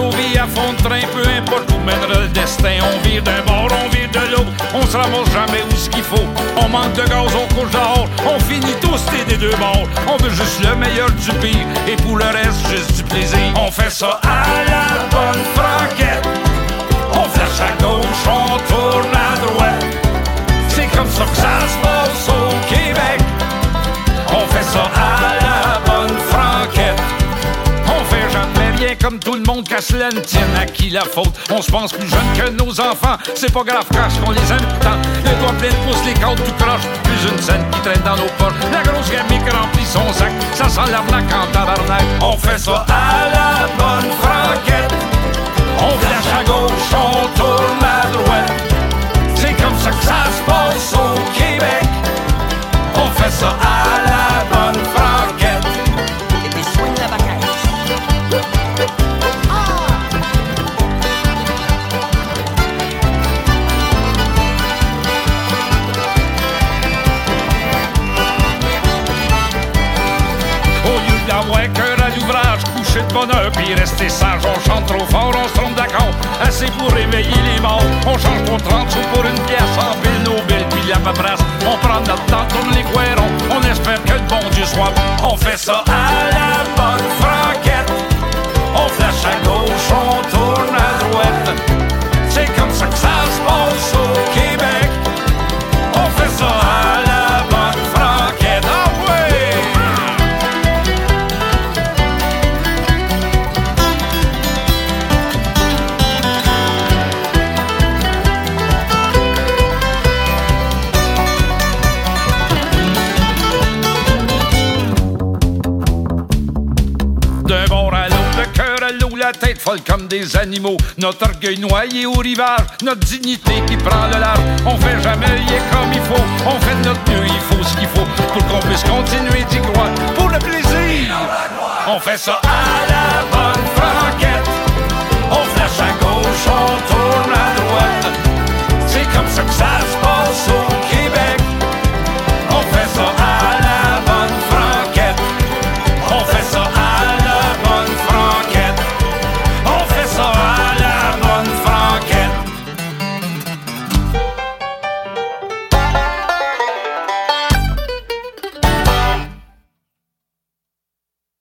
nos vies à fond de train, peu importe où mènera le destin. On vire d'un bord, on vire de l'autre, on se ramasse jamais où ce qu'il faut. On manque de gaz, on couche dehors, on finit tous des deux bords. On veut juste le meilleur du pire, et pour le reste, juste du plaisir. On fait ça à la bonne franquette. On flash à gauche, on tourne à droite. C'est comme ça que ça se passe au Québec. On fait ça à la bonne franquette. On fait jamais rien comme tout le monde, qu'à cela ne tienne à qui la faute. On se pense plus jeune que nos enfants, c'est pas grave crache qu'on les aime tant. Les doigts pleins de pouces, les côtes tout croche, plus une scène qui traîne dans nos poches. La grosse gamine qui remplit son sac, ça sent l'arnaque en tabarnak. On fait ça à la bonne franquette. On flash à gauche, on tourne à droite. C'est comme ça que ça se passe au Québec. On fait ça à la bonne franquette. Et puis swing la bacaille. Au lieu de l'avoir cœur à l'ouvrage, coucher de bonheur, puis rester sage, on chante trop fort, on se trompe d'accord. Assez pour réveiller les morts. On change pour 30 sous pour une pièce, on pile nos billes, puis la paperasse. On prend notre temps, tourne les couérons. On espère que le bon Dieu soit bon. On fait ça à la bonne franquette. On flash à gauche, on tourne à droite. C'est comme ça que ça se passe au Québec. On fait ça à la bonne franquette. Ah ouais! D'un bord à l'autre, le cœur à l'eau, la tête folle comme des animaux. Notre orgueil noyé au rivage, notre dignité qui prend le large. On fait jamais rien comme il faut, on fait de notre mieux, il faut